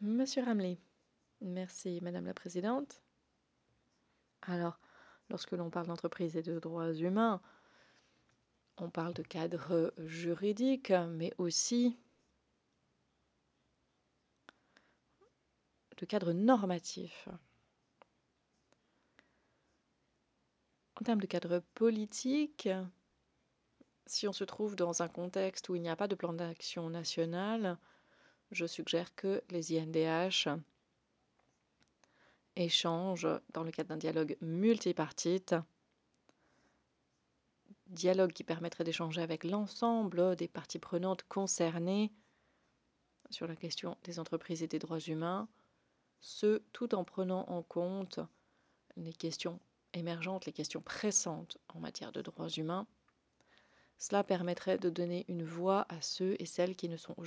Monsieur Ramley, merci Madame la Présidente. Alors, lorsque l'on parle d'entreprise et de droits humains, on parle de cadre juridique, mais aussi de cadre normatif. En termes de cadre politique, si on se trouve dans un contexte où il n'y a pas de plan d'action national, je suggère que les INDH échangent dans le cadre d'un dialogue multipartite, dialogue qui permettrait d'échanger avec l'ensemble des parties prenantes concernées sur la question des entreprises et des droits humains, ce tout en prenant en compte les questions émergentes, les questions pressantes en matière de droits humains. Cela permettrait de donner une voix à ceux et celles qui ne sont